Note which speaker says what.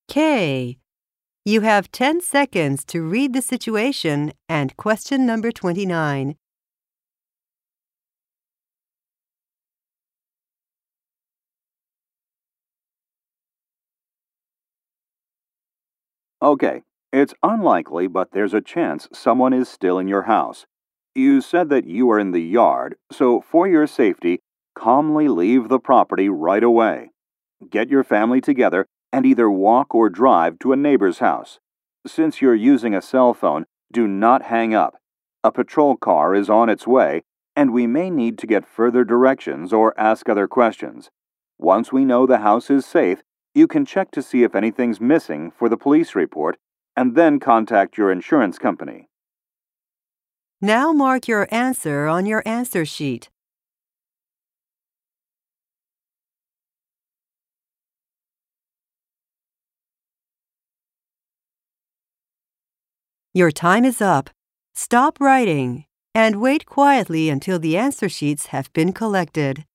Speaker 1: K. You have 10 seconds to read the situation and question number 29.
Speaker 2: Okay, it's unlikely, but there's a chance someone is still in your house. You said that you are in the yard, so for your safety, calmly leave the property right away. Get your family together and either walk or drive to a neighbor's house. Since you're using a cell phone, do not hang up. A patrol car is on its way, and we may need to get further directions or ask other questions. Once we know the house is safe, you can check to see if anything's missing for the police report and then contact your insurance company.
Speaker 1: Now mark your answer on your answer sheet. Your time is up. Stop writing and wait quietly until the answer sheets have been collected.